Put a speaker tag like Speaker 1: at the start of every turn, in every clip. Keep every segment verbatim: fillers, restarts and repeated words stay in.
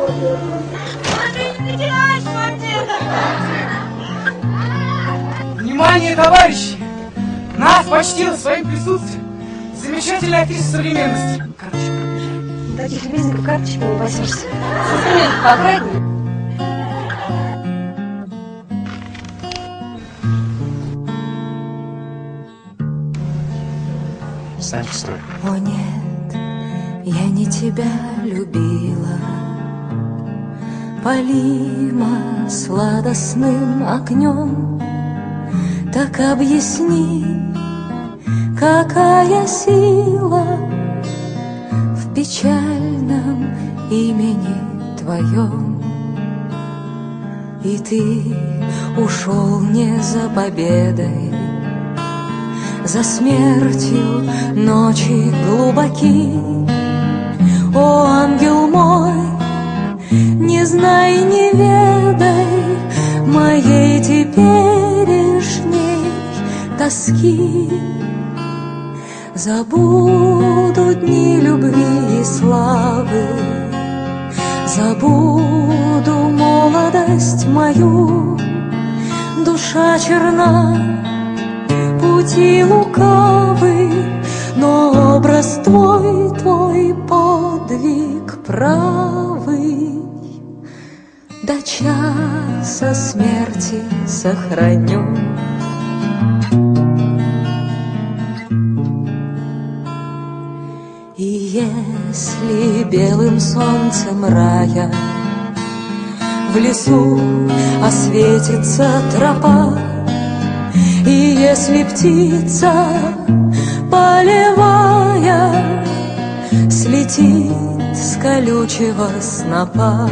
Speaker 1: Внимание, товарищи! Нас почтила своим присутствием замечательная актриса современности. Карточку пробежали.
Speaker 2: Да тихо, безненько, карточки не пасешься. С инструментом поаккуратнее.
Speaker 3: Сань, стой.
Speaker 4: О нет, я не тебя любила, Полима сладостным огнем. Так объясни, какая сила в печальном имени твоем. И ты ушел не за победой, за смертью ночи глубоки. О, ангел мой, не знай, не ведай моей теперешней тоски. Забуду дни любви и славы, забуду молодость мою. Душа черна, пути лукавы, но образ твой, твой подвиг правый. До часа смерти сохраню. И если белым солнцем рая в лесу осветится тропа, и если птица полевая слетит с колючего снопа,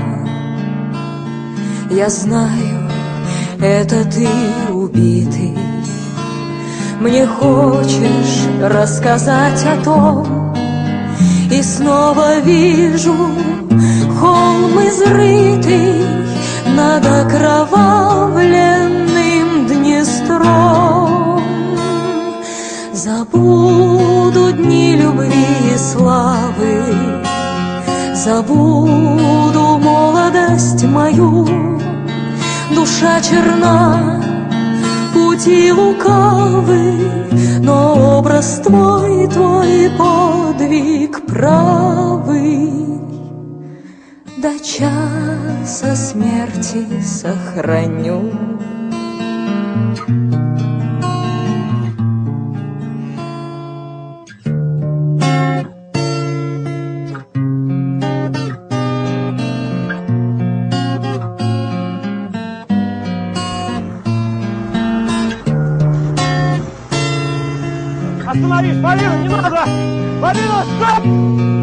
Speaker 4: я знаю, это ты убитый. Мне хочешь рассказать о том, и снова вижу холм изрытый над окровавленным Днестром. Забуду дни любви и славы, забуду молодость мою. Душа черна, пути лукавы, но образ твой, твой подвиг правый. До часа смерти сохраню.
Speaker 5: Остановись, Полина, не надо! Полина, стоп!